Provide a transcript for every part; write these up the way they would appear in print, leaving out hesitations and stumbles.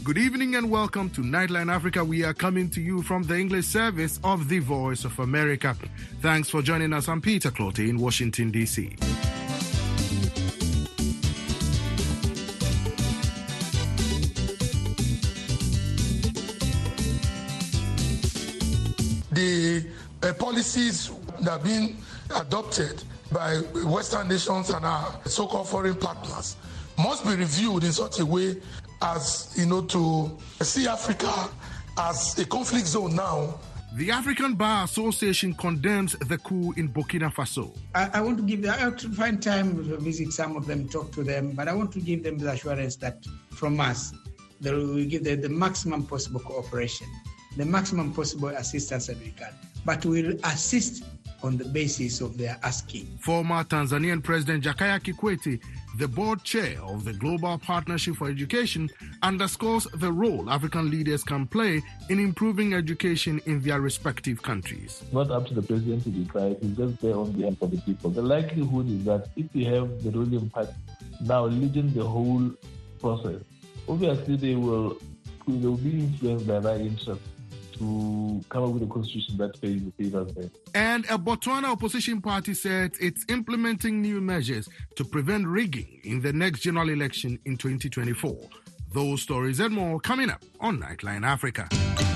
Good evening and welcome to Nightline Africa. We are coming to you from the English service of the Voice of America. Thanks for joining us. I'm Peter Clottey in Washington, D.C. The policies that have been adopted by Western nations and our so-called foreign partners must be reviewed in such a way as, to see Africa as a conflict zone now. The African Bar Association condemns the coup in Burkina Faso. I want to find time to visit some of them, talk to them, but I want to give them the assurance that from us, they will give the maximum possible cooperation, the maximum possible assistance that we can, but we will assist on the basis of their asking. Former Tanzanian President Jakaya Kikwete, the board chair of the Global Partnership for Education, underscores the role African leaders can play in improving education in their respective countries. Not up to the president to decide, he's just there on behalf of the people. The likelihood is that if you have the ruling party now leading the whole process, obviously they will be influenced by their interests to come up with a constitution that favors them. And a Botswana opposition party said it's implementing new measures to prevent rigging in the next general election in 2024. Those stories and more coming up on Nightline Africa.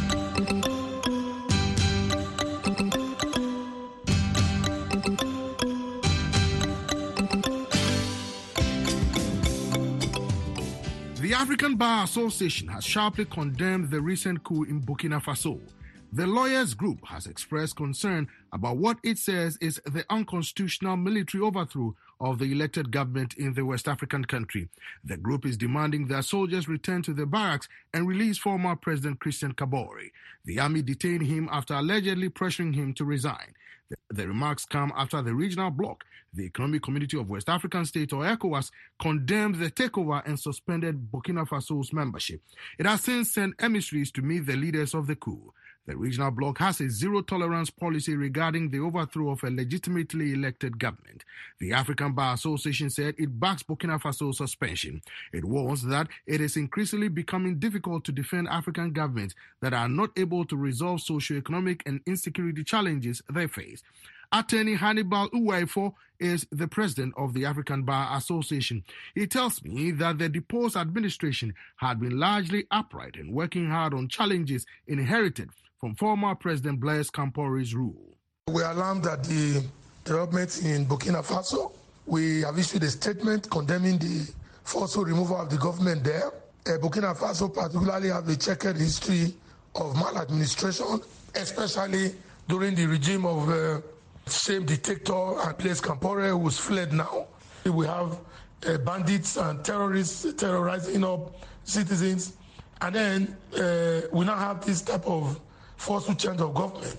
The African Bar Association has sharply condemned the recent coup in Burkina Faso. The lawyers group has expressed concern about what it says is the unconstitutional military overthrow of the elected government in the West African country. The group is demanding that soldiers return to the barracks and release former President Christian Kabore. The army detained him after allegedly pressuring him to resign. The remarks come after the regional bloc, the Economic Community of West African States, or ECOWAS, condemned the takeover and suspended Burkina Faso's membership. It has since sent emissaries to meet the leaders of the coup. The regional bloc has a zero-tolerance policy regarding the overthrow of a legitimately elected government. The African Bar Association said it backs Burkina Faso's suspension. It warns that it is increasingly becoming difficult to defend African governments that are not able to resolve socio-economic and insecurity challenges they face. Attorney Hannibal Uwaifo is the president of the African Bar Association. He tells me that the deposed administration had been largely upright and working hard on challenges inherited from former President Blaise Compaore's rule. We are alarmed at the developments in Burkina Faso. We have issued a statement condemning the forceful removal of the government there. Burkina Faso particularly have a checkered history of maladministration, especially during the regime of same dictator and Blaise Compaore, who's fled now. We have bandits and terrorists terrorizing up citizens. And then we now have this type of forceful change of government.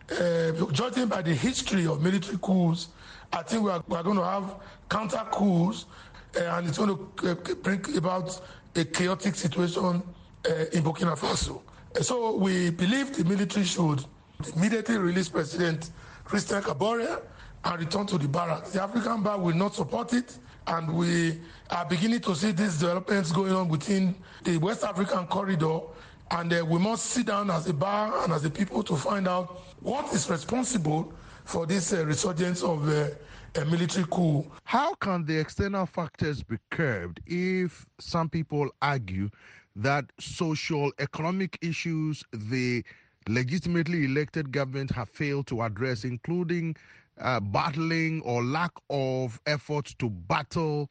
Judging by the history of military coups, I think we are going to have counter coups, and it's going to bring about a chaotic situation in Burkina Faso. So we believe the military should immediately release President Christian Kabore and return to the barracks. The African Bar will not support it, and we are beginning to see these developments going on within the West African corridor, and we must sit down as a bar and as a people to find out what is responsible for this resurgence of a military coup. How can the external factors be curbed if some people argue that social economic issues the legitimately elected government have failed to address, including battling or lack of efforts to battle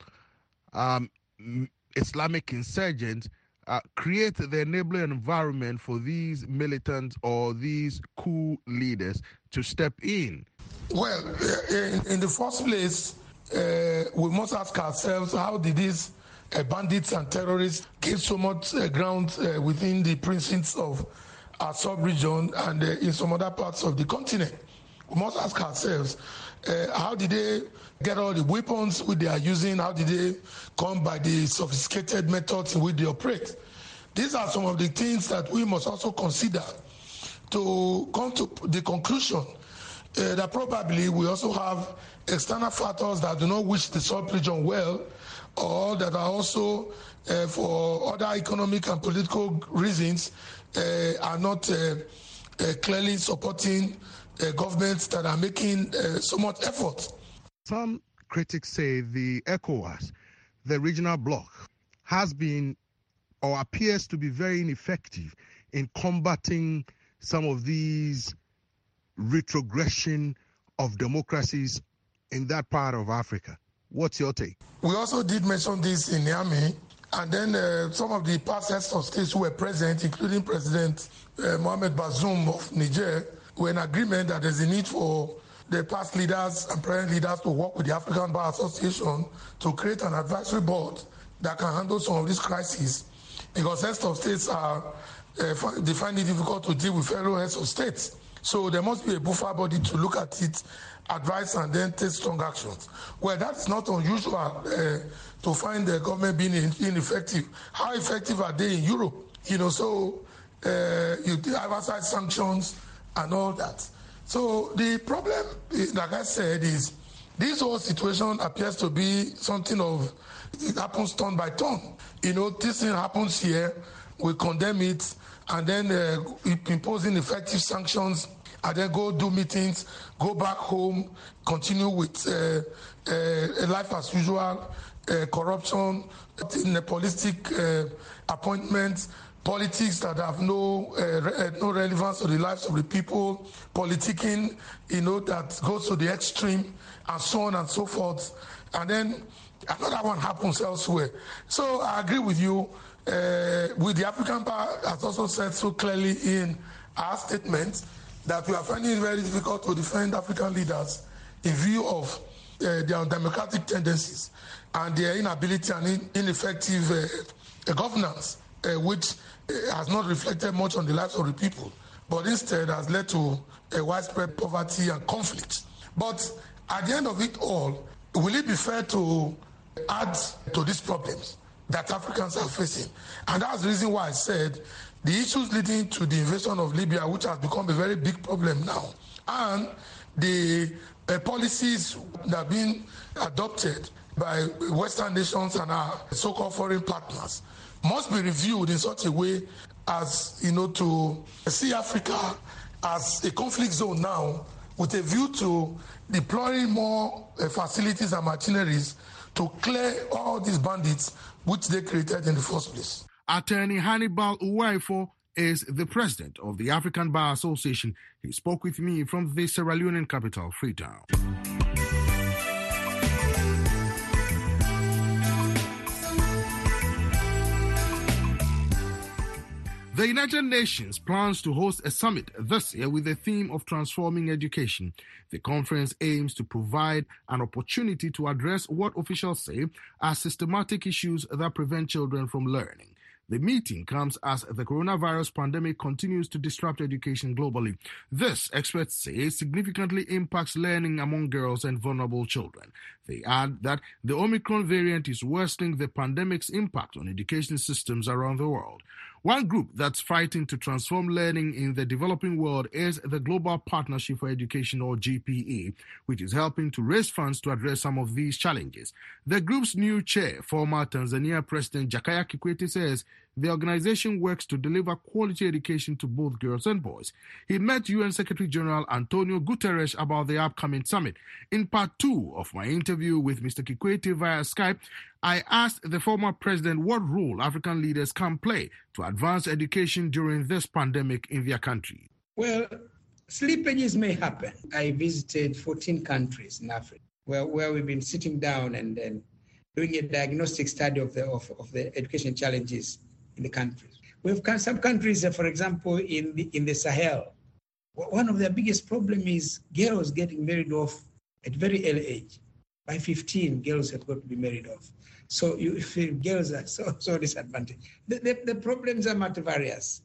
Islamic insurgents, create the enabling environment for these militants or these coup leaders to step in? Well, in the first place, we must ask ourselves, how did these bandits and terrorists gain so much ground within the precincts of our sub-region and in some other parts of the continent? We must ask ourselves, how did they get all the weapons which they are using? How did they come by the sophisticated methods in which they operate? These are some of the things that we must also consider to come to the conclusion that probably we also have external factors that do not wish the sub-region well, or that are also for other economic and political reasons are not clearly supporting governments that are making so much effort. Some critics say the ECOWAS, the regional bloc, has been or appears to be very ineffective in combating some of these retrogression of democracies in that part of Africa. What's your take? We also did mention this in Niamey, and then some of the past heads of states who were present, including President Mohamed Bazoum of Niger, were in agreement that there's a need for the past leaders and present leaders to work with the African Bar Association to create an advisory board that can handle some of these crises, because heads of states they find it difficult to deal with fellow heads of states. So there must be a buffer body to look at it, advise, and then take strong actions. Well, that's not unusual to find the government being ineffective. How effective are they in Europe? So you have outside sanctions and all that. So the problem, like I said, is this whole situation appears to be something of, it happens turn by turn. This thing happens here, we condemn it, and then imposing effective sanctions, and then go do meetings, go back home, continue with life as usual, corruption, nepotistic appointments, politics that have no relevance to the lives of the people, politicking, that goes to the extreme, and so on and so forth. And then another one happens elsewhere. So I agree with you. With the African Bar has also said so clearly in our statement that we are finding it very difficult to defend African leaders in view of their democratic tendencies and their inability and ineffective governance, which has not reflected much on the lives of the people, but instead has led to a widespread poverty and conflict. But at the end of it all, will it be fair to add to these problems that Africans are facing? And that's the reason why I said the issues leading to the invasion of Libya, which has become a very big problem now, and the policies that have been adopted by Western nations and our so-called foreign partners must be reviewed in such a way as, to see Africa as a conflict zone now, with a view to deploying more facilities and machineries to clear all these bandits which they created in the first place. Attorney Hannibal Uwaifo is the president of the African Bar Association. He spoke with me from the Sierra Leonean capital, Freetown. The United Nations plans to host a summit this year with the theme of transforming education. The conference aims to provide an opportunity to address what officials say are systematic issues that prevent children from learning. The meeting comes as the coronavirus pandemic continues to disrupt education globally. This, experts say, significantly impacts learning among girls and vulnerable children. They add that the Omicron variant is worsening the pandemic's impact on education systems around the world. One group that's fighting to transform learning in the developing world is the Global Partnership for Education, or GPE, which is helping to raise funds to address some of these challenges. The group's new chair, former Tanzania President Jakaya Kikwete, says the organization works to deliver quality education to both girls and boys. He met UN Secretary General Antonio Guterres about the upcoming summit. In part 2 of my interview with Mr. Kikwete via Skype, I asked the former president what role African leaders can play to advance education during this pandemic in their country. Well, slippages may happen. I visited 14 countries in Africa where we've been sitting down and doing a diagnostic study of the education challenges in the countries. We've got some countries, for example, in the Sahel. One of their biggest problems is girls getting married off at very early age. By 15, girls have got to be married off. So you feel girls are so disadvantaged. The problems are multivarious.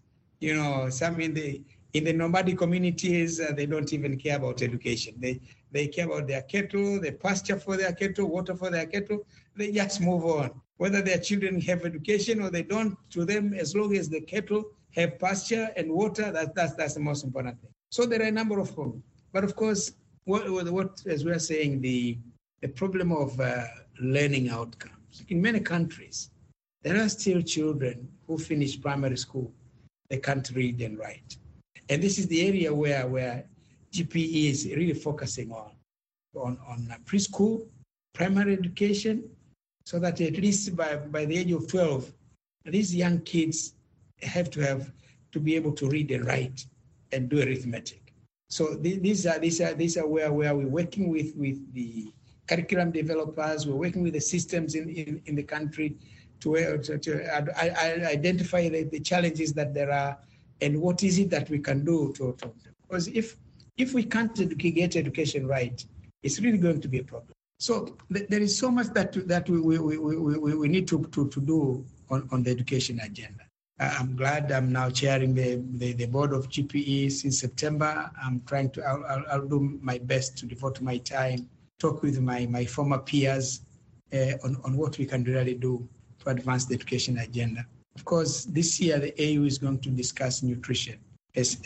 Some in the nomadic communities, they don't even care about education. They care about their cattle, the pasture for their cattle, water for their cattle. They just move on. Whether their children have education or they don't, to them, as long as the cattle have pasture and water, that's the most important thing. So there are a number of problems. But of course, what as we are saying, the problem of learning outcomes. in many countries, there are still children who finish primary school. They can't read and write. And this is the area where GPE is really focusing on preschool, primary education, so that at least by the age of 12, these young kids have to be able to read and write and do arithmetic. So these are where we're working with the curriculum developers. We're working with the systems in the country to identify the challenges that there are and what is it that we can do because if we can't get education right, it's really going to be a problem. So there is so much that we need to do on the education agenda. I'm glad I'm now chairing the board of GPE since September. I'm trying to, I'll do my best to devote my time, talk with my former peers on what we can really do to advance the education agenda. Of course, this year the AU is going to discuss nutrition as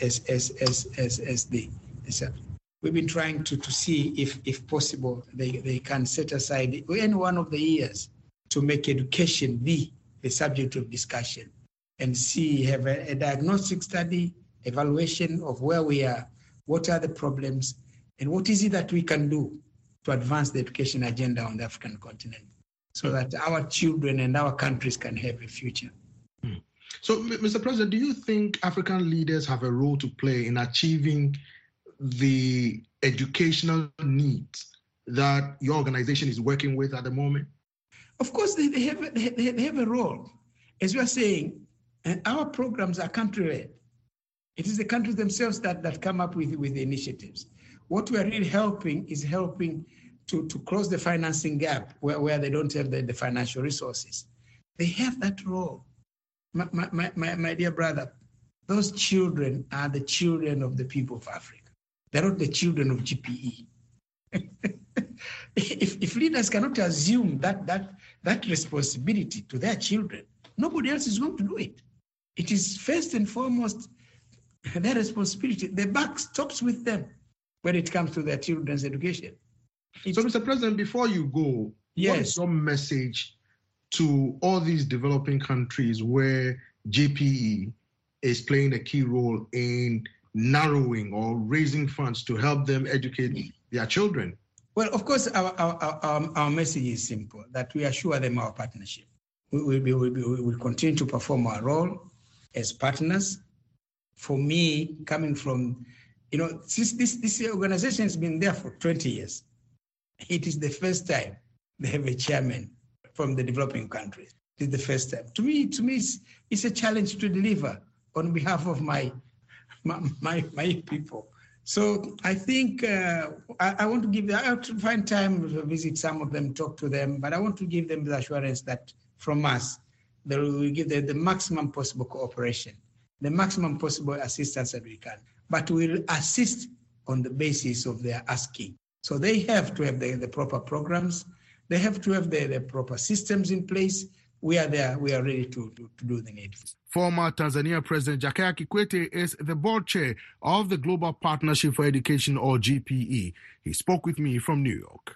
we've been trying to see if possible they can set aside any one of the years to make education be the subject of discussion and have a diagnostic study, evaluation of where we are, what are the problems, and what is it that we can do to advance the education agenda on the African continent so that our children and our countries can have a future. So, Mr. President, do you think African leaders have a role to play in achieving the educational needs that your organization is working with at the moment? Of course, they have a role. As we are saying, our programs are country-led. It is the countries themselves that come up with the initiatives. What we are really helping is to close the financing gap where they don't have the financial resources. They have that role. My dear brother, those children are the children of the people of Africa. They're not the children of GPE. If leaders cannot assume that responsibility to their children, nobody else is going to do it. It is first and foremost their responsibility. The buck stops with them when it comes to their children's education. So, Mr. President, before you go, What is your message to all these developing countries where GPE is playing a key role in narrowing or raising funds to help them educate their children? Well, of course, our message is simple, that we assure them our partnership. We will continue to perform our role as partners. For me, coming from, since this organization has been there for 20 years, it is the first time they have a chairman from the developing countries. It's the first time. To me, it's a challenge to deliver on behalf of my people. So I think I want to give them, I have to find time to visit some of them, talk to them, but I want to give them the assurance that from us, that we will give them the maximum possible cooperation, the maximum possible assistance that we can, but we'll assist on the basis of their asking. So they have to have the proper programs, they have to have the proper systems in place. We are there, we are ready to do the needful. Former Tanzania President Jakaya Kikwete is the board chair of the Global Partnership for Education, or GPE. He spoke with me from New York.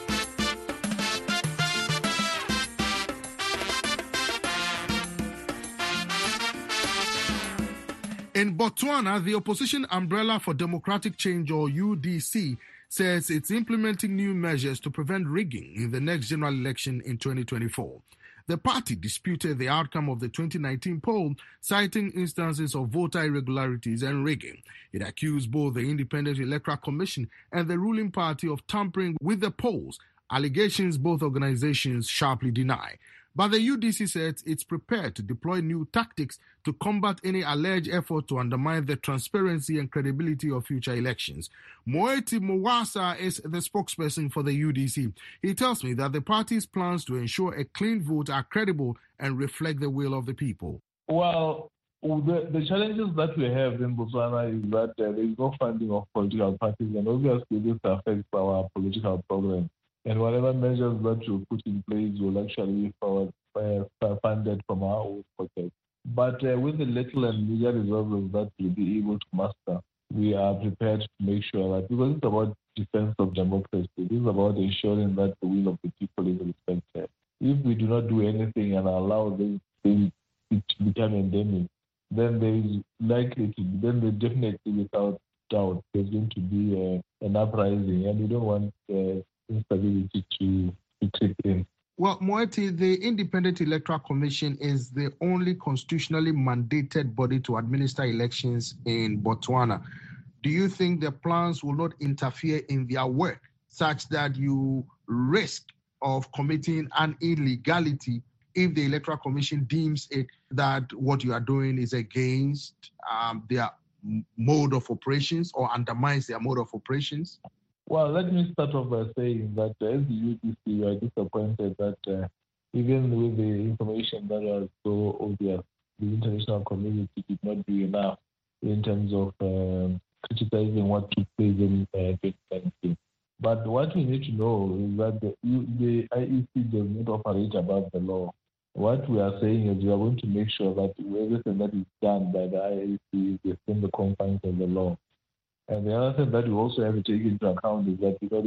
In Botswana, the Opposition Umbrella for Democratic Change, or UDC, says it's implementing new measures to prevent rigging in the next general election in 2024. The party disputed the outcome of the 2019 poll, citing instances of voter irregularities and rigging. It accused both the Independent Electoral Commission and the ruling party of tampering with the polls, allegations both organizations sharply deny. But the UDC says it's prepared to deploy new tactics to combat any alleged effort to undermine the transparency and credibility of future elections. Moeti Mwasa is the spokesperson for the UDC. He tells me that the party's plans to ensure a clean vote are credible and reflect the will of the people. Well, the challenges that we have in Botswana is that there is no funding of political parties, and obviously this affects our political program. And whatever measures that you put in place will actually be funded from our own pocket. But with the little and meager resources that we'll be able to master, we are prepared to make sure that, because it's about defense of democracy, this is about ensuring that the will of the people is respected. if we do not do anything and allow this thing to become endemic, then there is likely to, then there definitely without doubt, there's going to be an uprising, and we don't want instability to creep in. Well, Moeti, the Independent Electoral Commission is the only constitutionally mandated body to administer elections in Botswana. Do you think the plans will not interfere in their work such that you risk of committing an illegality if the Electoral Commission deems it that what you are doing is against their mode of operations or undermines their mode of operations? Well, let me start off by saying that as the UDC, we are disappointed that even with the information that was so obvious, the international community did not do enough in terms of criticizing what took place in 2019. But what we need to know is that the IEC does not operate above the law. What we are saying is we are going to make sure that everything that is done by the IEC is within the confines of the law. And the other thing that we also have to take into account is that because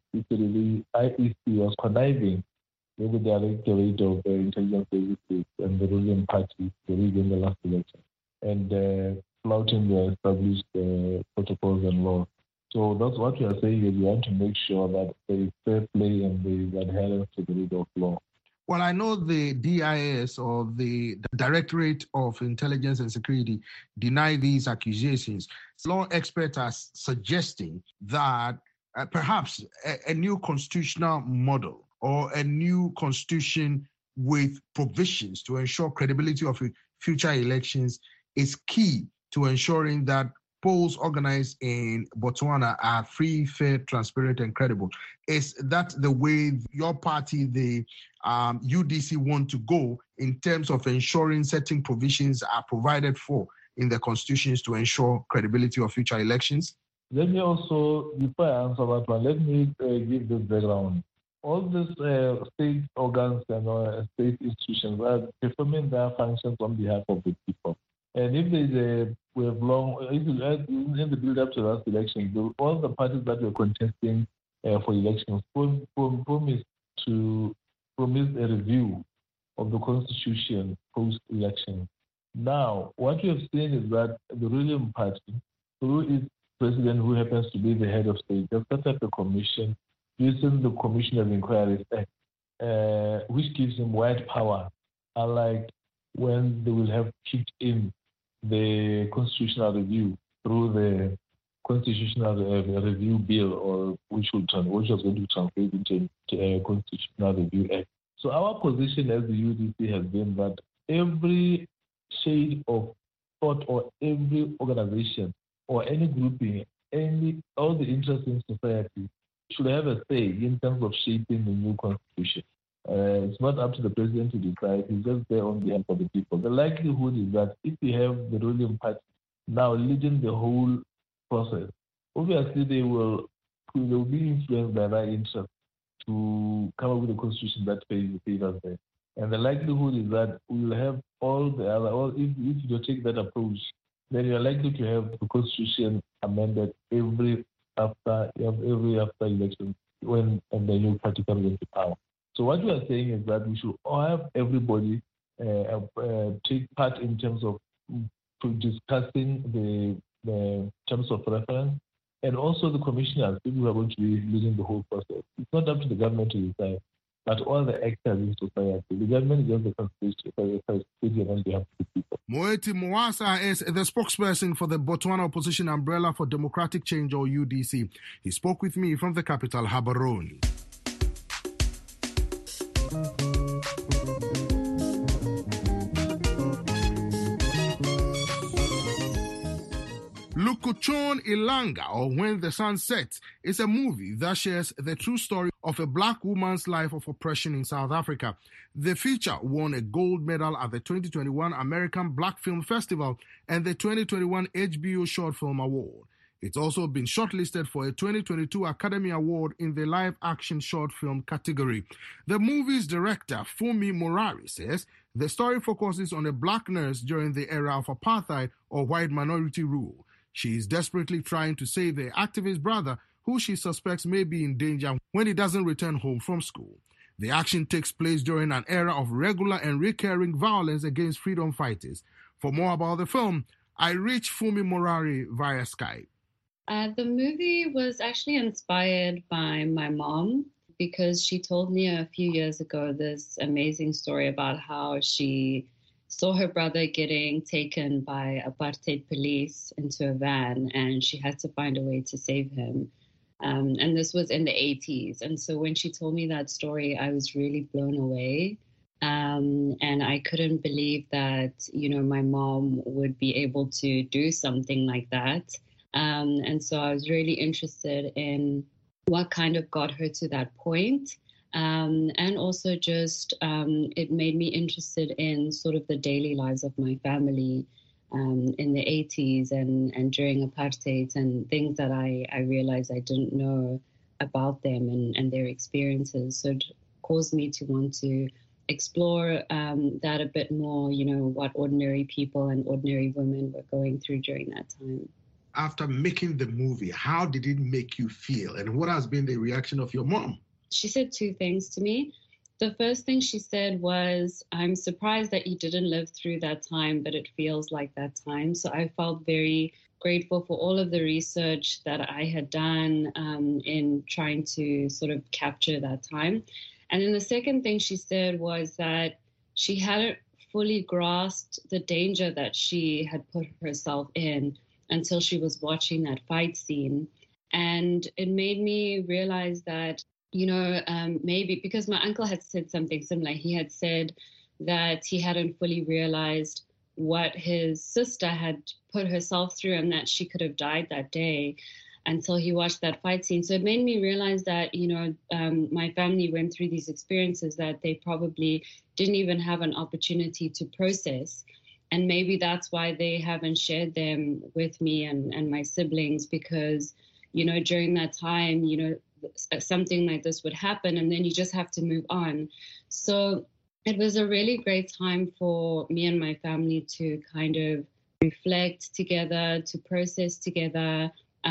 the IEC was conniving with the Directorate of Intelligence Services and the ruling party in the last election, and flouting the established protocols and laws. So that's what we are saying is we want to make sure that there is fair play and there is adherence to the rule of law. Well, I know the DIS or the Directorate of Intelligence and Security deny these accusations. Law experts are suggesting that perhaps a new constitutional model or a new constitution with provisions to ensure credibility of future elections is key to ensuring that polls organized in Botswana are free, fair, transparent, and credible. Is that the way your party, the UDC, want to go in terms of ensuring certain provisions are provided for in the constitutions to ensure credibility of future elections? Let me also, before I answer that one, let me give this background. All these state organs and state institutions are performing their functions on behalf of the people. And if there's in the build-up to last election, all the parties that were contesting for elections promised a review of the constitution post-election. Now, what we have seen is that the ruling party, through its president, who happens to be the head of state, has set up a commission using the Commission of Inquiries Act, which gives him wide power, unlike when they will have kicked in the constitutional review through the constitutional review bill, or which was going to translate into a constitutional review act. So our position as the UDC has been that every shade of thought or every organization or any grouping, all the interests in society should have a say in terms of shaping the new constitution. It's not up to the president to decide. He's just there on behalf of the people. The likelihood is that if you have the ruling party now leading the whole process, obviously they will be influenced by their interest to come up with a constitution that favors them. And the likelihood is that we will have if you take that approach, then you are likely to have the constitution amended every after election when the new party comes into power. So what we are saying is that we should have everybody take part in terms of discussing the terms of reference, and also the commissioners, people who are going to be leading the whole process. It's not up to the government to decide, but all the actors in society. The government is just the custodian on behalf of the people. Moeti Mwasa is the spokesperson for the Botswana Opposition Umbrella for Democratic Change, or UDC. He spoke with me from the capital, Gaborone. Lukuchon Ilanga, or When the Sun Sets, is a movie that shares the true story of a black woman's life of oppression in South Africa. The feature won a gold medal at the 2021 American Black Film Festival and the 2021 HBO Short Film Award. It's also been shortlisted for a 2022 Academy Award in the live action short film category. The movie's director, Fumi Morari, says the story focuses on a black nurse during the era of apartheid or white minority rule. She is desperately trying to save her activist brother, who she suspects may be in danger when he doesn't return home from school. The action takes place during an era of regular and recurring violence against freedom fighters. For more about the film, I reached Fumi Morari via Skype. The movie was actually inspired by my mom because she told me a few years ago this amazing story about how she saw her brother getting taken by apartheid police into a van, and she had to find a way to save him. And this was in the 80s. And so when she told me that story, I was really blown away. And I couldn't believe that, my mom would be able to do something like that. And so I was really interested in what kind of got her to that point. And also just it made me interested in sort of the daily lives of my family in the 80s and during apartheid, and things that I realized I didn't know about them and their experiences. So it caused me to want to explore that a bit more, what ordinary people and ordinary women were going through during that time. After making the movie, how did it make you feel? And what has been the reaction of your mom? She said two things to me. The first thing she said was, I'm surprised that you didn't live through that time, but it feels like that time. So I felt very grateful for all of the research that I had done in trying to sort of capture that time. And then the second thing she said was that she hadn't fully grasped the danger that she had put herself in until she was watching that fight scene. And it made me realize that, maybe because my uncle had said something similar. He had said that he hadn't fully realized what his sister had put herself through and that she could have died that day until he watched that fight scene. So it made me realize that, my family went through these experiences that they probably didn't even have an opportunity to process. And maybe that's why they haven't shared them with me and my siblings, because, during that time, something like this would happen and then you just have to move on. So it was a really great time for me and my family to kind of reflect together, to process together.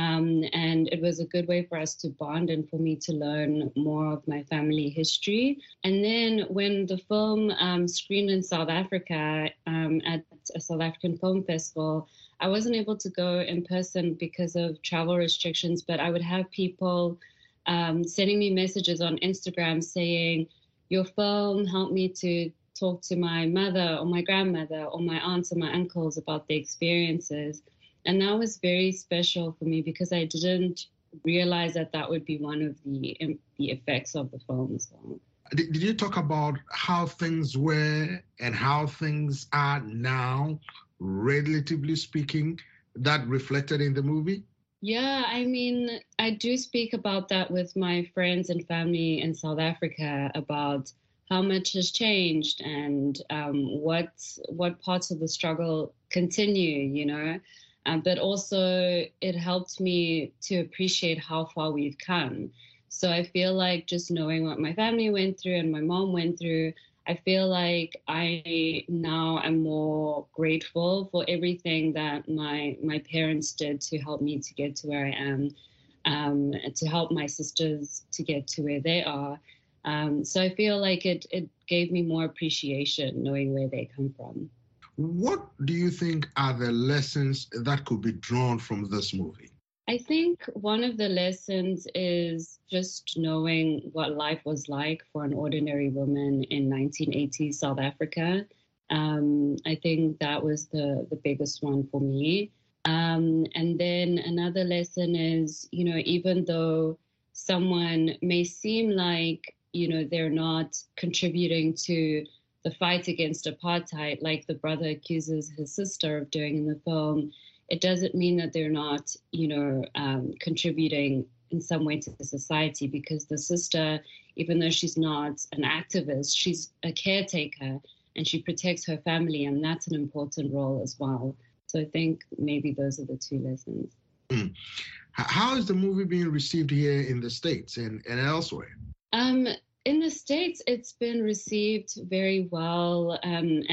And it was a good way for us to bond and for me to learn more of my family history. And then when the film screened in South Africa at a South African film festival, I wasn't able to go in person because of travel restrictions, but I would have people sending me messages on Instagram saying, your film helped me to talk to my mother or my grandmother or my aunts and my uncles about their experiences. And that was very special for me because I didn't realize that would be one of the effects of the film as well. Did you talk about how things were and how things are now, relatively speaking, that reflected in the movie? Yeah, I mean, I do speak about that with my friends and family in South Africa about how much has changed and what parts of the struggle continue, but also it helped me to appreciate how far we've come. So I feel like just knowing what my family went through and my mom went through, I feel like I now am more grateful for everything that my parents did to help me to get to where I am, to help my sisters to get to where they are. So I feel like it gave me more appreciation knowing where they come from. What do you think are the lessons that could be drawn from this movie? I think one of the lessons is just knowing what life was like for an ordinary woman in 1980s South Africa. I think that was the biggest one for me. And then another lesson is, even though someone may seem like, they're not contributing to the fight against apartheid, like the brother accuses his sister of doing in the film, it doesn't mean that they're not, contributing in some way to the society, because the sister, even though she's not an activist, she's a caretaker and she protects her family, and that's an important role as well. So I think maybe those are the two lessons. Mm. How is the movie being received here in the States and elsewhere? In the States, it's been received very well, and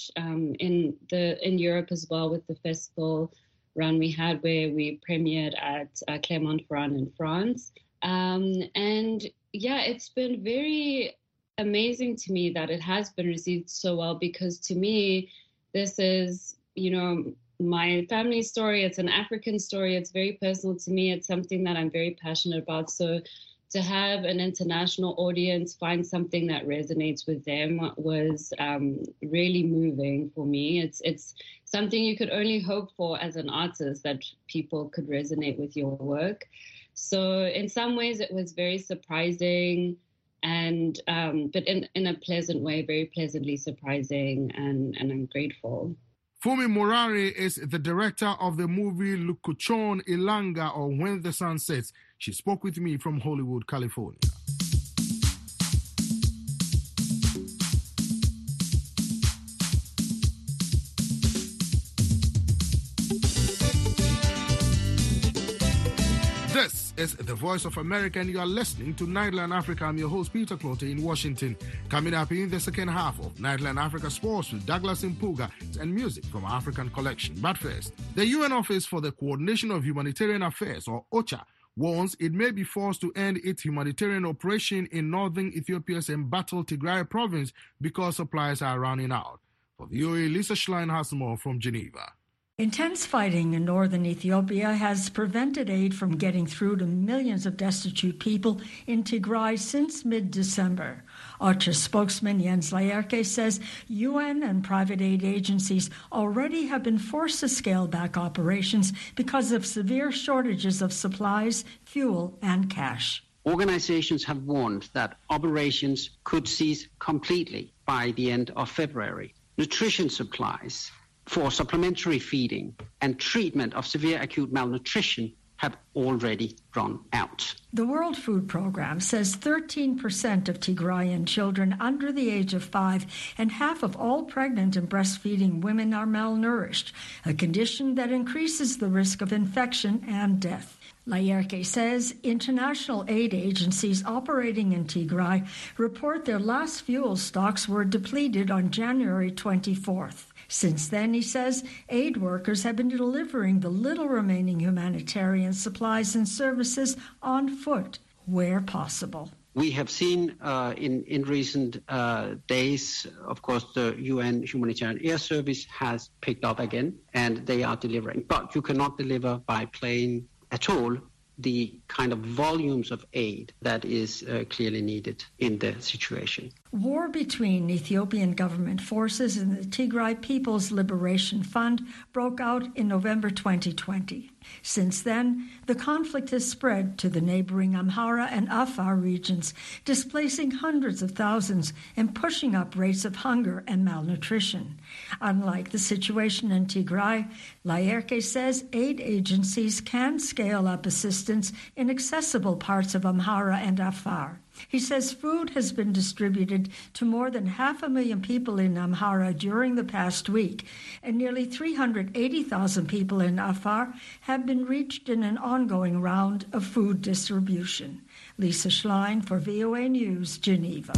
in Europe as well, with the festival run we had where we premiered at Clermont-Ferrand in France. And yeah, it's been very amazing to me that it has been received so well, because to me, this is, my family story. It's an African story. It's very personal to me. It's something that I'm very passionate about. So to have an international audience find something that resonates with them was really moving for me. It's something you could only hope for as an artist, that people could resonate with your work. So in some ways it was very surprising, and but in a pleasant way, very pleasantly surprising, and I'm grateful. Fumi Morari is the director of the movie Lukuchon Ilanga, or When the Sun Sets. She spoke with me from Hollywood, California. This is the Voice of America, and you are listening to Nightline Africa. I'm your host, Peter Clote, in Washington. Coming up in the second half of Nightline Africa Sports with Douglas Impuga and music from African Collection. But first, the UN Office for the Coordination of Humanitarian Affairs, or OCHA, warns it may be forced to end its humanitarian operation in northern Ethiopia's embattled Tigray province because supplies are running out. For VOA, Lisa Schlein has more from Geneva. Intense fighting in northern Ethiopia has prevented aid from getting through to millions of destitute people in Tigray since mid-December. OCHA spokesman Jens Laerke says UN and private aid agencies already have been forced to scale back operations because of severe shortages of supplies, fuel, and cash. Organizations have warned that operations could cease completely by the end of February. Nutrition supplies for supplementary feeding and treatment of severe acute malnutrition have already run out. The World Food Programme says 13% of Tigrayan children under the age of 5 and half of all pregnant and breastfeeding women are malnourished, a condition that increases the risk of infection and death. Laerke says international aid agencies operating in Tigray report their last fuel stocks were depleted on January 24th. Since then, he says, aid workers have been delivering the little remaining humanitarian supplies and services on foot where possible. We have seen in recent days, of course, the UN Humanitarian Air Service has picked up again, and they are delivering. But you cannot deliver by plane at all the kind of volumes of aid that is clearly needed in the situation. War between Ethiopian government forces and the Tigray People's Liberation Front broke out in November 2020. Since then, the conflict has spread to the neighboring Amhara and Afar regions, displacing hundreds of thousands and pushing up rates of hunger and malnutrition. Unlike the situation in Tigray, Laerke says aid agencies can scale up assistance in accessible parts of Amhara and Afar. He says food has been distributed to more than 500,000 people in Amhara during the past week, and nearly 380,000 people in Afar have been reached in an ongoing round of food distribution. Lisa Schlein for VOA News, Geneva.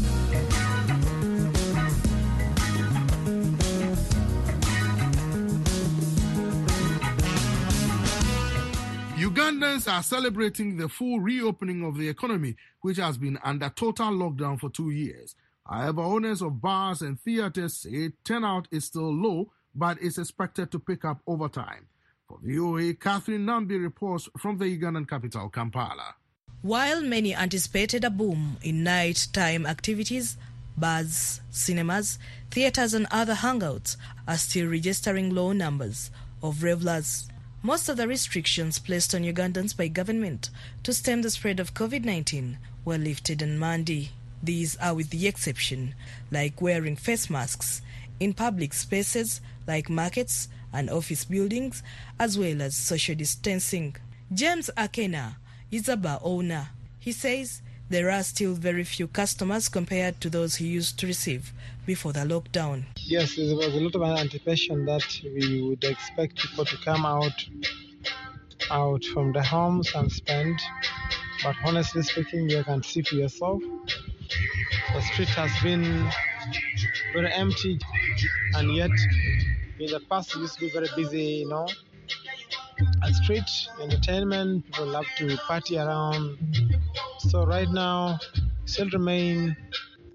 Ugandans are celebrating the full reopening of the economy, which has been under total lockdown for 2 years. However, owners of bars and theaters say turnout is still low, but is expected to pick up over time. For VOA, Catherine Nambi reports from the Ugandan capital, Kampala. While many anticipated a boom in nighttime activities, bars, cinemas, theaters and other hangouts are still registering low numbers of revelers. Most of the restrictions placed on Ugandans by government to stem the spread of COVID-19 were lifted on Monday. These are with the exception, like wearing face masks in public spaces like markets and office buildings, as well as social distancing. James Akena is a bar owner. He says there are still very few customers compared to those he used to receive before the lockdown. Yes, there was a lot of anticipation that we would expect people to come out from the homes and spend. But honestly speaking, you can see for yourself, the street has been very empty, and yet in the past it used to be very busy, A street entertainment, people love to party around. So right now, still remain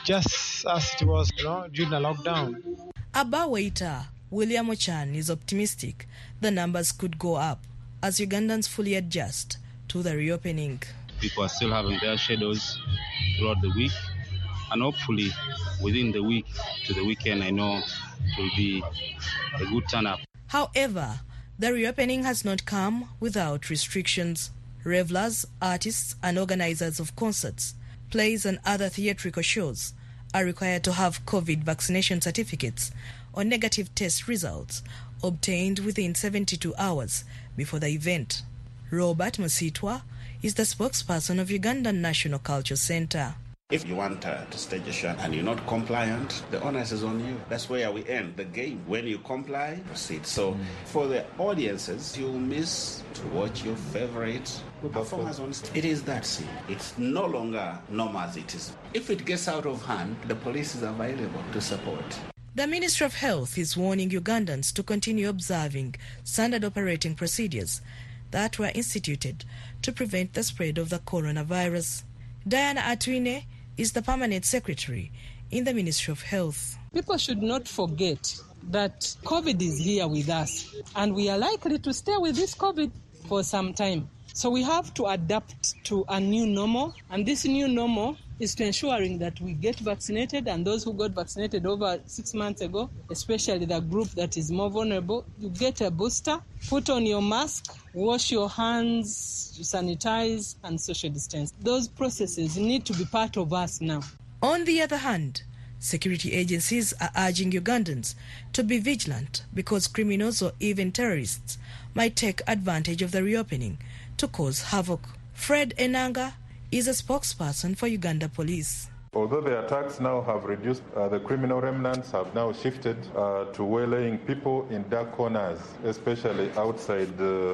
just as it was, during the lockdown. Aba waiter William Ochan is optimistic the numbers could go up as Ugandans fully adjust to the reopening. People are still having their schedules throughout the week, and hopefully within the week to the weekend, I know it will be a good turn-up. However, the reopening has not come without restrictions. Revelers, artists and organizers of concerts, plays and other theatrical shows are required to have COVID vaccination certificates or negative test results obtained within 72 hours before the event. Robert Musitwa is the spokesperson of Ugandan National Culture Center. If you want to stage a show and you're not compliant, the onus is on you. That's where we end the game. When you comply, proceed. So for the audiences, you'll miss to watch your favorite performers on stage. It is that simple. It's no longer normal as it is. If it gets out of hand, the police is available to support. The Ministry of Health is warning Ugandans to continue observing standard operating procedures that were instituted to prevent the spread of the coronavirus. Diana Atwine is the permanent secretary in the Ministry of Health. People should not forget that COVID is here with us, and we are likely to stay with this COVID for some time. So we have to adapt to a new normal, and this new normal is to ensuring that we get vaccinated, and those who got vaccinated over 6 months ago, especially the group that is more vulnerable, you get a booster, put on your mask, wash your hands, sanitize, and social distance. Those processes need to be part of us now. On the other hand, security agencies are urging Ugandans to be vigilant because criminals or even terrorists might take advantage of the reopening to cause havoc. Fred Enanga is a spokesperson for Uganda Police. Although the attacks now have reduced, the criminal remnants have now shifted to waylaying people in dark corners, especially outside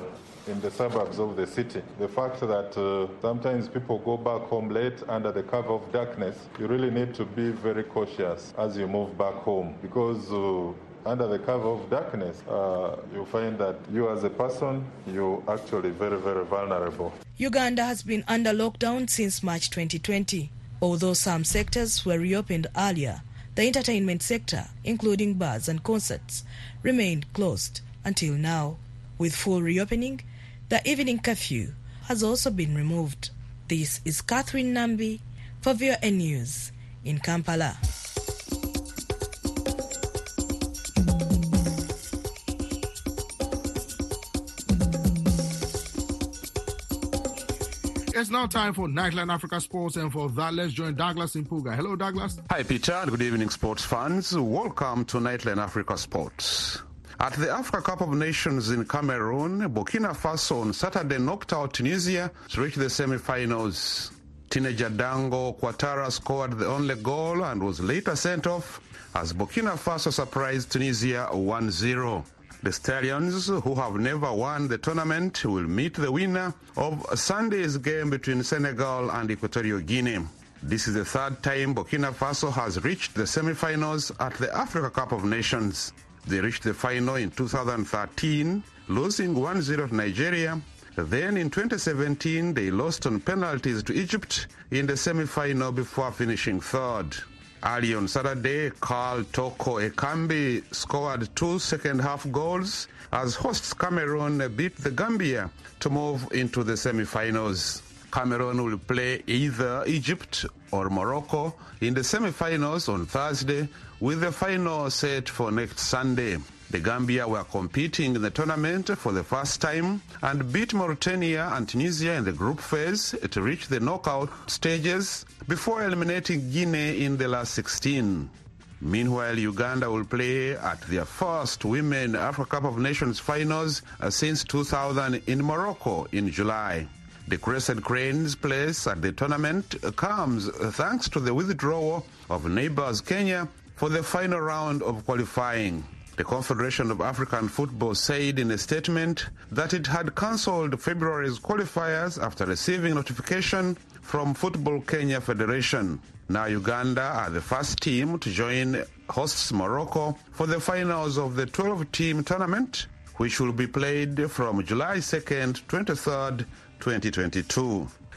in the suburbs of the city. The fact that sometimes people go back home late under the cover of darkness, you really need to be very cautious as you move back home, because under the cover of darkness, you find that you as a person, you're actually very, very vulnerable. Uganda has been under lockdown since March 2020. Although some sectors were reopened earlier, the entertainment sector, including bars and concerts, remained closed until now. With full reopening, the evening curfew has also been removed. This is Catherine Nambi for VOA News in Kampala. It's now time for Nightline Africa Sports, and for that, let's join Douglas Impuga. Hello, Douglas. Hi, Peter, and good evening, sports fans. Welcome to Nightline Africa Sports. At the Africa Cup of Nations in Cameroon, Burkina Faso on Saturday knocked out Tunisia to reach the semi-finals. Teenager Dango Ouattara scored the only goal and was later sent off as Burkina Faso surprised Tunisia 1-0. The Stallions, who have never won the tournament, will meet the winner of Sunday's game between Senegal and Equatorial Guinea. This is the third time Burkina Faso has reached the semi-finals at the Africa Cup of Nations. They reached the final in 2013, losing 1-0 to Nigeria. Then in 2017, they lost on penalties to Egypt in the semi-final before finishing third. Early on Saturday, Carl Toko Ekambi scored 2 second-half goals as hosts Cameroon beat the Gambia to move into the semi-finals. Cameroon will play either Egypt or Morocco in the semi-finals on Thursday, with the final set for next Sunday. The Gambia were competing in the tournament for the first time and beat Mauritania and Tunisia in the group phase to reach the knockout stages before eliminating Guinea in the last 16. Meanwhile, Uganda will play at their first Women Africa Cup of Nations finals since 2000 in Morocco in July. The Crescent Cranes' place at the tournament comes thanks to the withdrawal of neighbors Kenya for the final round of qualifying. The Confederation of African Football said in a statement that it had cancelled February's qualifiers after receiving notification from Football Kenya Federation. Now Uganda are the first team to join hosts Morocco for the finals of the 12-team tournament, which will be played from July 2nd, 23rd, 2022.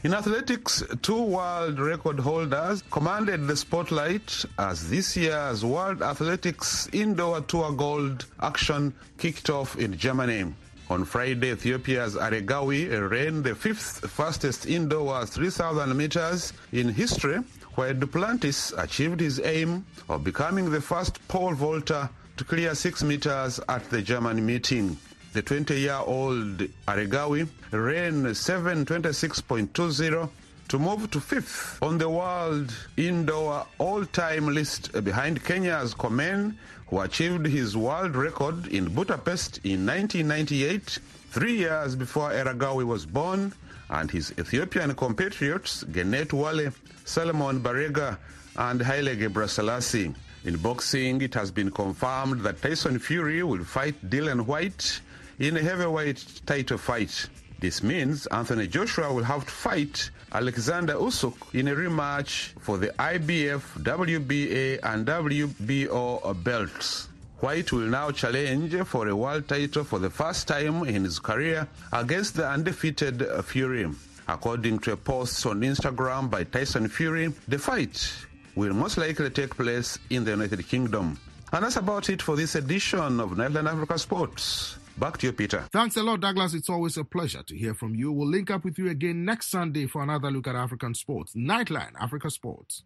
In athletics, 2 world record holders commanded the spotlight as this year's World Athletics Indoor Tour Gold action kicked off in Germany. On Friday, Ethiopia's Aregawi ran the 5th fastest indoor 3,000 meters in history, where Duplantis achieved his aim of becoming the first pole vaulter to clear 6 meters at the German meeting. The 20-year-old Aregawi ran 7:26.20 to move to 5th on the world indoor all-time list behind Kenya's Komen, who achieved his world record in Budapest in 1998, 3 years before Aregawi was born, and his Ethiopian compatriots Genet Wale, Solomon Barega, and Haile Gebrselassie. In boxing, it has been confirmed that Tyson Fury will fight Dillian White in a heavyweight title fight. This means Anthony Joshua will have to fight Alexander Usyk in a rematch for the IBF, WBA, and WBO belts. White will now challenge for a world title for the first time in his career against the undefeated Fury. According to a post on Instagram by Tyson Fury, the fight will most likely take place in the United Kingdom. And that's about it for this edition of Nightline Africa Sports. Back to you, Peter. Thanks a lot, Douglas. It's always a pleasure to hear from you. We'll link up with you again next Sunday for another look at African sports. Nightline Africa Sports.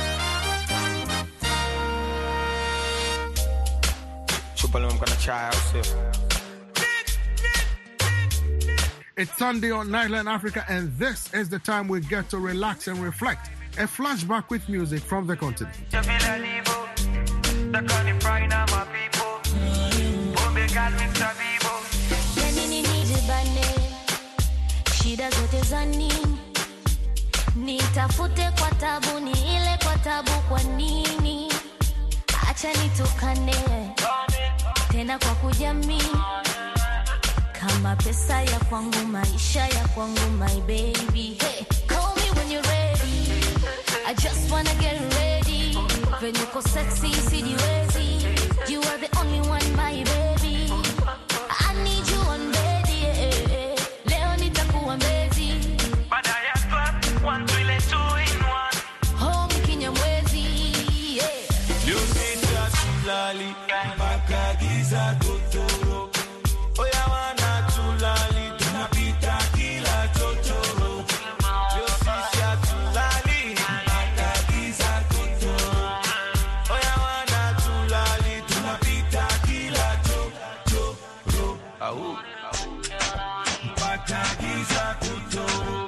It's Sunday on Nightline Africa, and this is the time we get to relax and reflect. A flashback with music from the continent. Shida zote za nini? Nitafute kwa tabu, ni ile kwa tabu kwa nini? Acha nitukane tena kwa kujamii. Kama pesa ya kwangu, maisha ya kwangu, my baby. Hey, call me when you're ready. I just wanna get ready. When you go sexy, sijiwezi. You are the only one, my baby. I need you on bedi. Leo nitakuwa mbezi. Baada ya club, 1 2 ile 2 in 1. Home Kinyamwezi. Leo sita tulali, mpaka giza totoro. Oya wana tulali, tunapita kila chochoro. Leo sita tulali, mpaka giza totoro. Oya wana tulali, tunapita kila chochoro. Au mpaka giza totoro.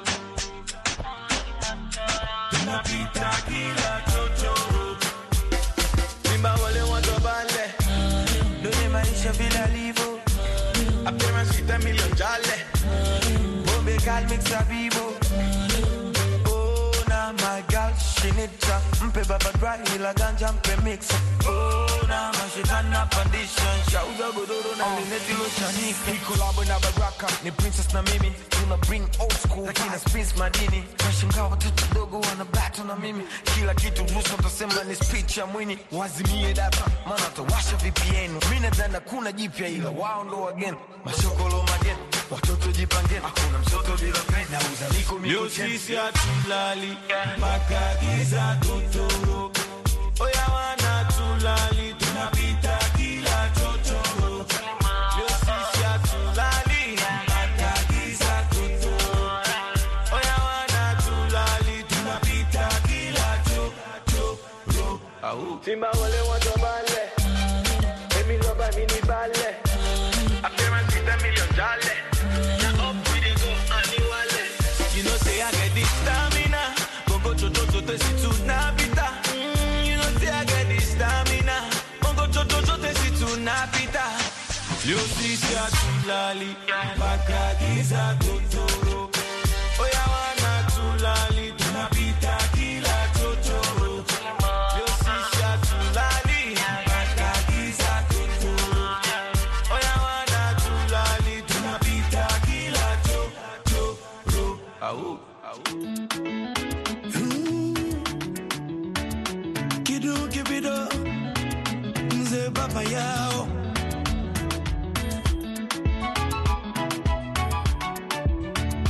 Tunapita kila chochoro. Simba wale wazobale, dole maisha bila livo. Appearance with $1 million jale. Bombe gal mix a vivo. Oh, now my girl, she need ya. Mpe baba dry, ila ganja mpe mix. Oh, now my she turn up condition. Shauza godoro na lineti lochanika. He collabo na baraka, ni princess na mimi. Tuna bring old school, lakini spins madini. Nashangaa watoto dogo wana battle na mimi. Kila kitu ruhusa utasema ni speech ya mwini. Wazimie data, maana tawasha VPN. Mimi nadhani kuna jipya ila wao ndo again. Mashokolo magen, watoto jipangeni. Hakuna mtoto bila pena, uza niko miko. Yo sisi atulali, mpaka giza totoro. Oya wana tulali, tunapita kila chochoro. Yo sisi atulali, mpaka giza totoro. Oya wana tulali, tunapita kila chochoro. Au Simba wale wazobale, Emi loba mini bale. Appearance with $1 million jale. Now up with the go annually. You know say I get this stamina. Go chocho tesi tunapita. You know say I get this stamina. Go chocho tesi tunapita. Leo sisi atulali, mpaka giza totoro. Oya wana tulali, tunapita kila chochoro. Leo sisi atulali, mpaka giza totoro. Oya wana tulali, tunapita kila chochoro. Au Kidu kibido Mze baba yao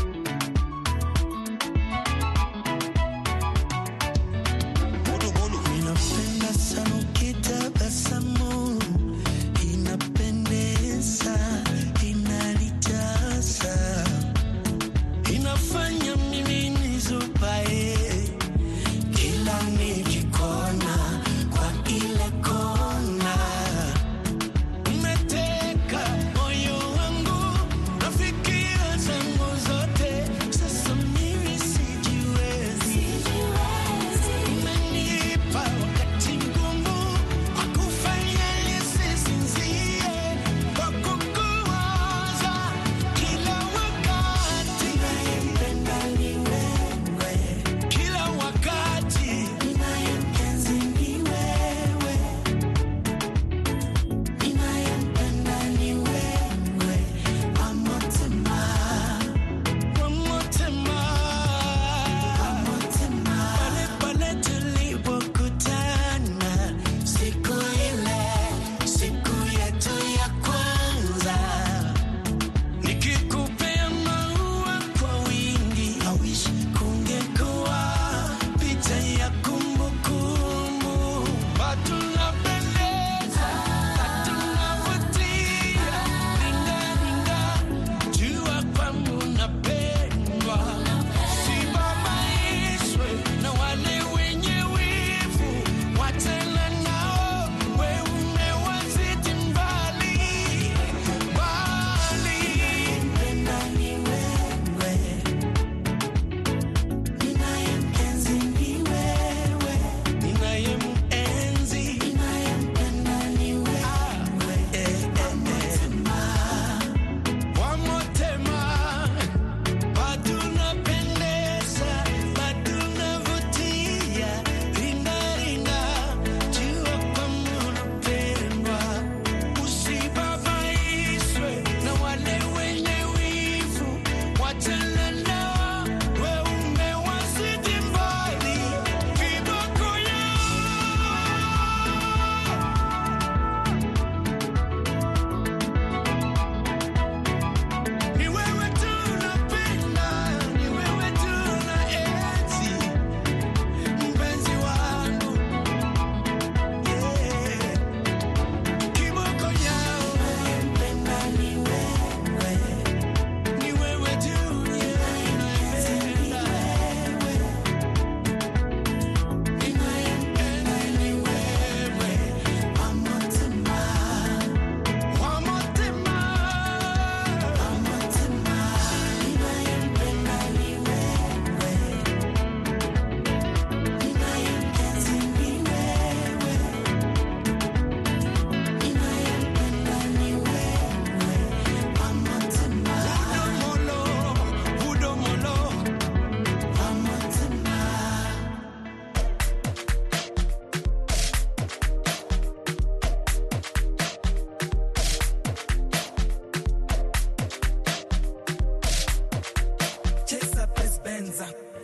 Benza.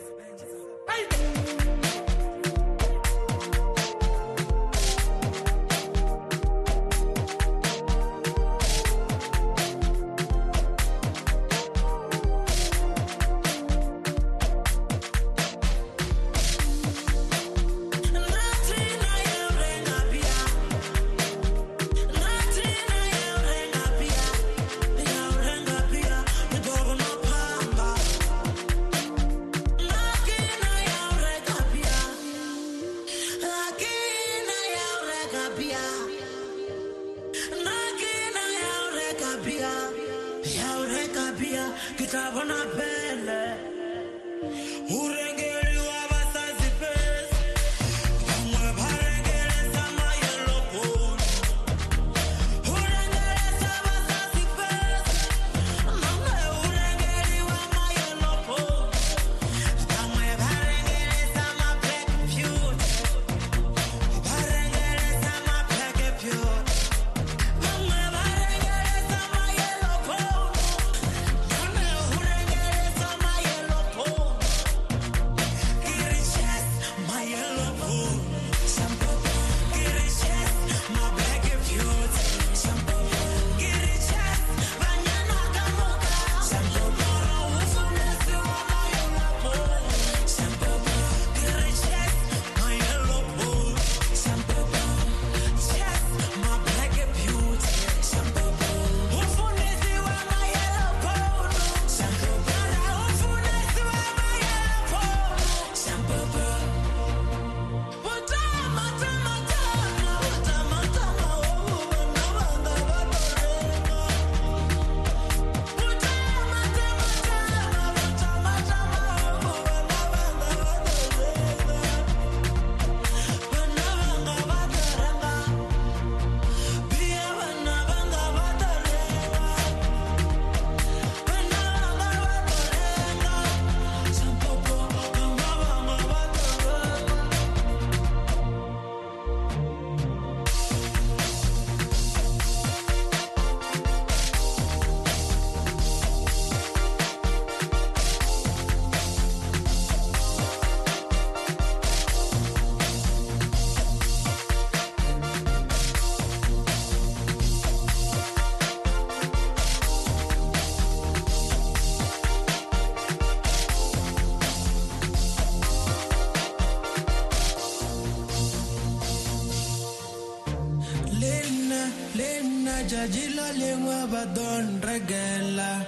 Jajila lengua badon regela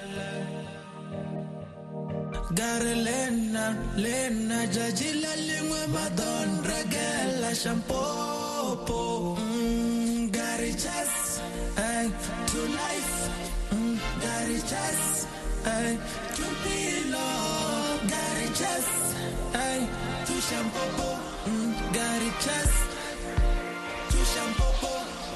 Lena jajila lengua badon regela Shampoo Gary Chess to life Gary Chess to pillow Gary Chess to shampoo Gary Chess to shampoo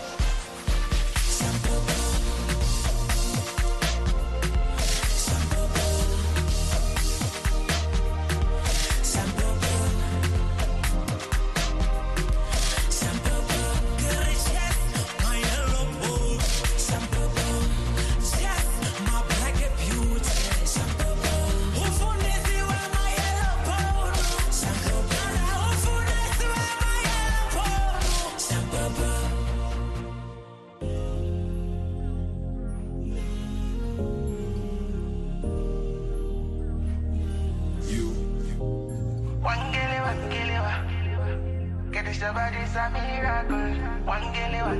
Somebody's a miracle. One kill it.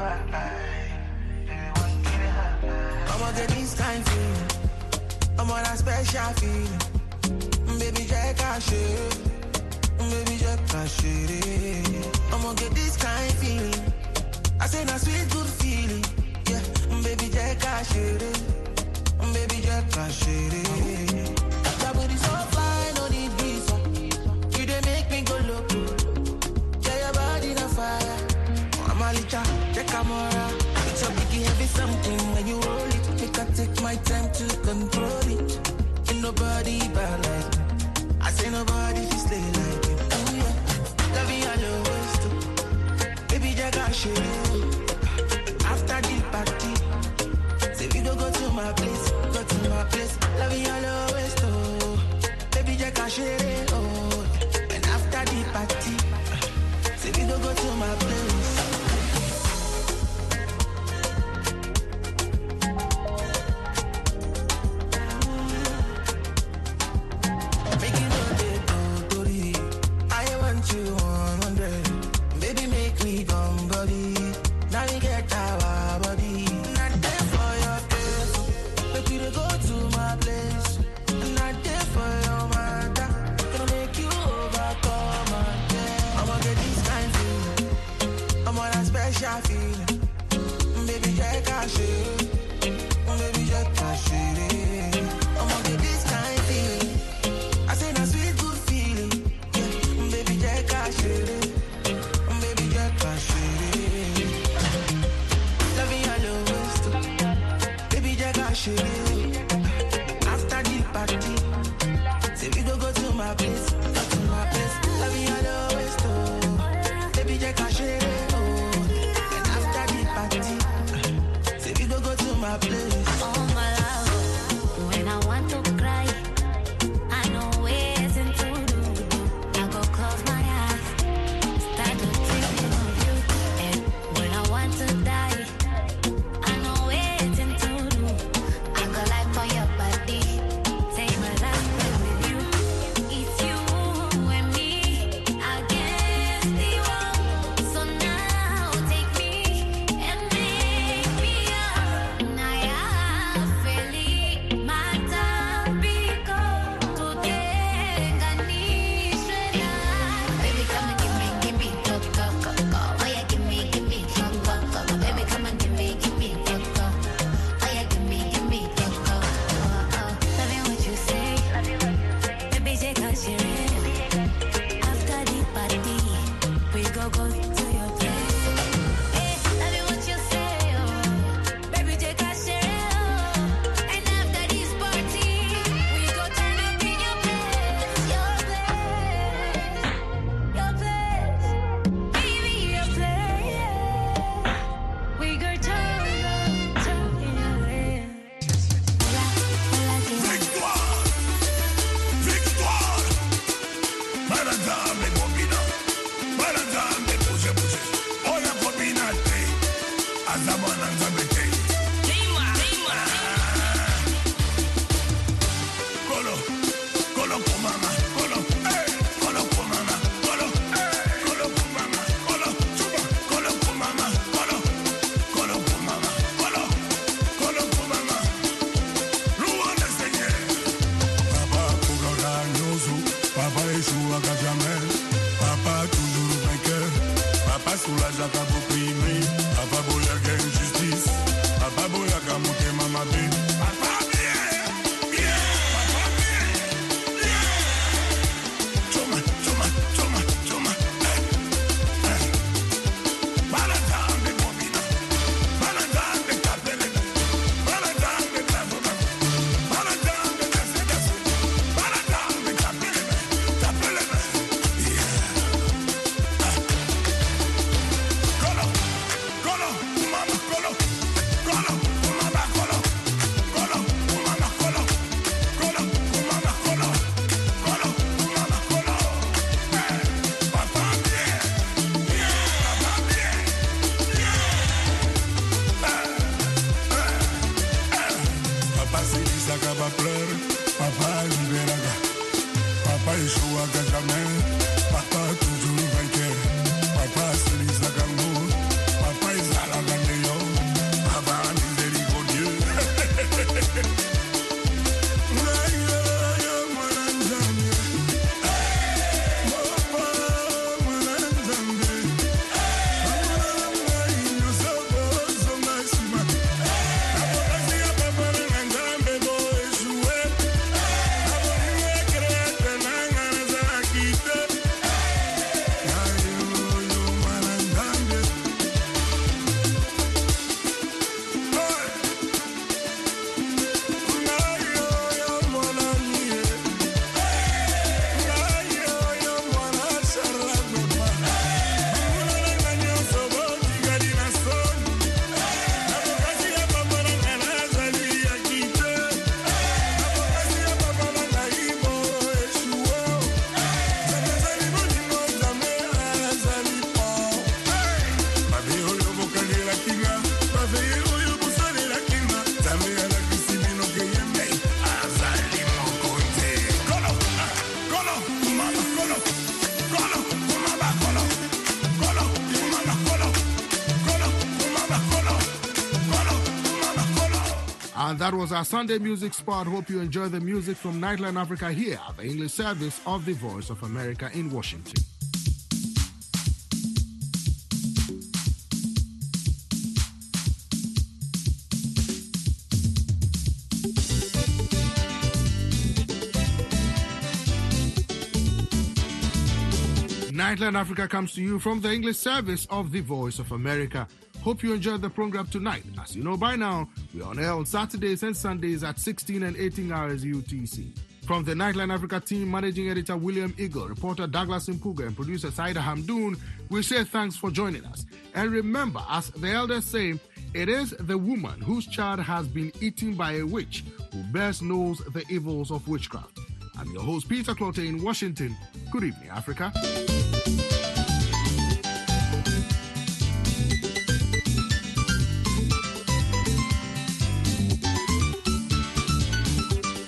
I'ma get this kind feeling. I'm on a special feeling. Baby, Jack, I shit. Baby, Jack, I shit. I'ma get this kind feeling. I say, na sweet, good feeling. Yeah, baby, Jack, I shit. Baby, Jack, I shit. That booty so fine, no need visa. You dey make me go loco. Check camera. It's a biggie heavy something when you roll it. Make I take my time to control it. Ain't nobody bad like me. I say nobody fi slay like me. Oh yeah, love you all always too. Baby, Jack, I show you. After the party, say we go to my place, Love you all always too. Baby, Jack, chérie. Baby, j'ai ta chérie. I'm gonna get this kind of feeling. I say that sweet good feeling. Yeah. Baby, j'ai ta chérie. Baby, j'ai ta chérie. Loving your love, baby, j'ai ta chérie. After the party, say we go to my place, go to my place. Loving your love, baby, j'ai ta chérie. And after the party, say we go to my place. Oh my love, when I want to cry, I know ways to do. I go close my eyes, start to dreaming of you. And when I want to die, I know ways to do. I go like for your body, take my last breath with you. It's you and me against the world. So now take me and make me up. Naya feli mata biko tutenganishwe na. Baby, come and give me coco. Oh yeah, give me coco. Baby, come and give me coco. Oh yeah, give me coco. Loving what you say, baby, take a share. After the party, we go to your place. Hey, loving what you say, oh, baby, take a share. And after this party, we go turn up in your place, baby, your place. We go turn in your place. Victoire, Madame Bobina, Madame Bouge Bouge, Oya Bobina Te, Azamana Zabete. Colo, Colo Kumama, Colo, Colo Kumama, Colo, Colo Kumama, Colo, Chuba, Colo Kumama, Colo, Colo Kumama, Colo, Colo Kumama, Luana Seigneur. Papa courra Nyozo, papa échoue à jamais, papa toujours vainqueur, papa soulage à ta opprimé, papa boyaga injustice, papa boyaga monter mama bé, papa bien, papa bien, Choma, Choma, Choma, Choma, Maladame Bobina, Maladame Capelle, Maladame Clavona, Maladame Casedas, Maladame Capelle, Capelle, Colo, Colo, Mama, Colo, Colo, Mama, Colo, Colo, Mama, Colo, Colo, Mama, Colo, Colo, Mama, Colo, Papa bien, Papa bien, Papa c'est Lisa qui va pleurer, Papa libéraga, Papa échoue à jamais, Papa toujours vainqueur, Papa c'est Lisa qui mourra, Papa est à la gagne, Papa miséricordieux. And that was our Sunday music spot. Hope you enjoy the music from Nightline Africa here at the English service of the Voice of America in Washington. Nightline Africa comes to you from the English service of the Voice of America. Hope you enjoyed the program tonight. As you know by now, we're on air on Saturdays and Sundays at 16 and 18 hours UTC. From the Nightline Africa team, Managing Editor William Eagle, reporter Douglas Impuga, and producer Saida Hamdoun, we say thanks for joining us. And remember, as the elders say, it is the woman whose child has been eaten by a witch who best knows the evils of witchcraft. I'm your host, Peter Clotte in Washington. Good evening, Africa.